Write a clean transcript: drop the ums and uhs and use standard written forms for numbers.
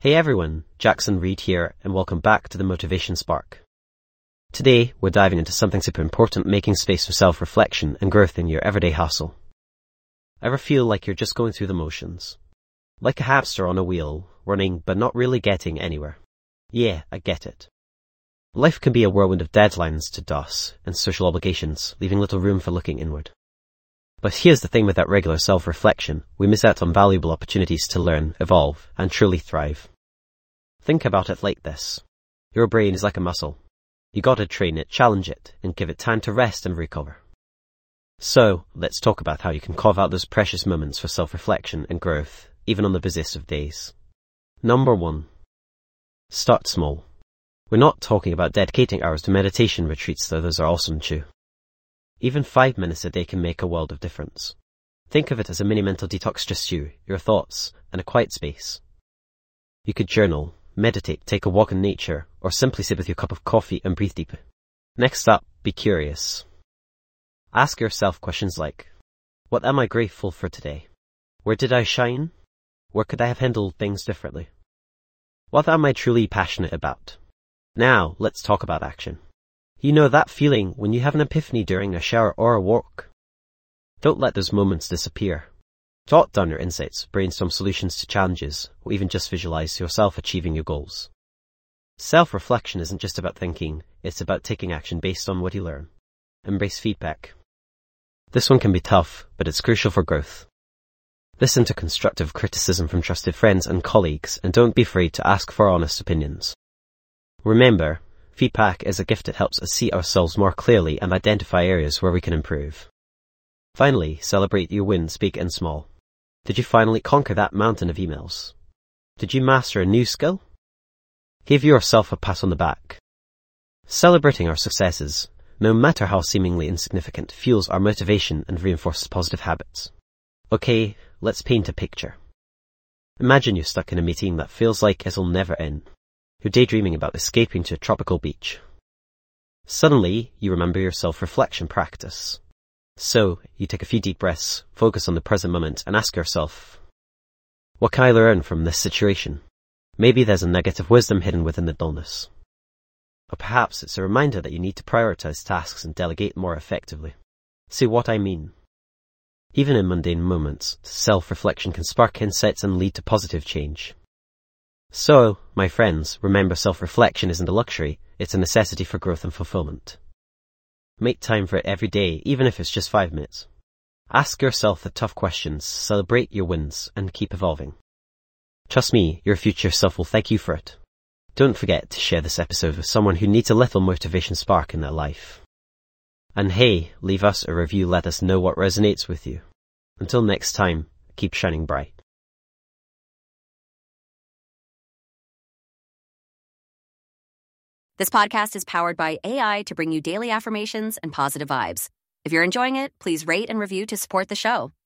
Hey everyone, Jackson Reed here, and welcome back to the Motivation Spark. Today, we're diving into something super important, making space for self-reflection and growth in your everyday hustle. Ever feel like you're just going through the motions? Like a hamster on a wheel, running but not really getting anywhere? Yeah, I get it. Life can be a whirlwind of deadlines to DOS and social obligations, leaving little room for looking inward. But here's the thing with that regular self-reflection, we miss out on valuable opportunities to learn, evolve, and truly thrive. Think about it like this. Your brain is like a muscle. You gotta train it, challenge it, and give it time to rest and recover. So, let's talk about how you can carve out those precious moments for self-reflection and growth, even on the busiest of days. Number 1. Start small. We're not talking about dedicating hours to meditation retreats, though those are awesome too. Even 5 minutes a day can make a world of difference. Think of it as a mini mental detox, just you, your thoughts, and a quiet space. You could journal, meditate, take a walk in nature, or simply sit with your cup of coffee and breathe deep. Next up, be curious. Ask yourself questions like, what am I grateful for today? Where did I shine? Where could I have handled things differently? What am I truly passionate about? Now, let's talk about action. You know that feeling when you have an epiphany during a shower or a walk? Don't let those moments disappear. Jot down your insights, brainstorm solutions to challenges, or even just visualize yourself achieving your goals. Self-reflection isn't just about thinking, it's about taking action based on what you learn. Embrace feedback. This one can be tough, but it's crucial for growth. Listen to constructive criticism from trusted friends and colleagues, and don't be afraid to ask for honest opinions. Remember, feedback is a gift that helps us see ourselves more clearly and identify areas where we can improve. Finally, celebrate your wins, big and small. Did you finally conquer that mountain of emails? Did you master a new skill? Give yourself a pat on the back. Celebrating our successes, no matter how seemingly insignificant, fuels our motivation and reinforces positive habits. Okay, let's paint a picture. Imagine you're stuck in a meeting that feels like it'll never end. You're daydreaming about escaping to a tropical beach. Suddenly, you remember your self-reflection practice. So, you take a few deep breaths, focus on the present moment, and ask yourself, what can I learn from this situation? Maybe there's a nugget of wisdom hidden within the dullness. Or perhaps it's a reminder that you need to prioritize tasks and delegate more effectively. See what I mean? Even in mundane moments, self-reflection can spark insights and lead to positive change. So, my friends, remember self-reflection isn't a luxury, it's a necessity for growth and fulfillment. Make time for it every day, even if it's just 5 minutes. Ask yourself the tough questions, celebrate your wins, and keep evolving. Trust me, your future self will thank you for it. Don't forget to share this episode with someone who needs a little motivation spark in their life. And hey, leave us a review, let us know what resonates with you. Until next time, keep shining bright. This podcast is powered by AI to bring you daily affirmations and positive vibes. If you're enjoying it, please rate and review to support the show.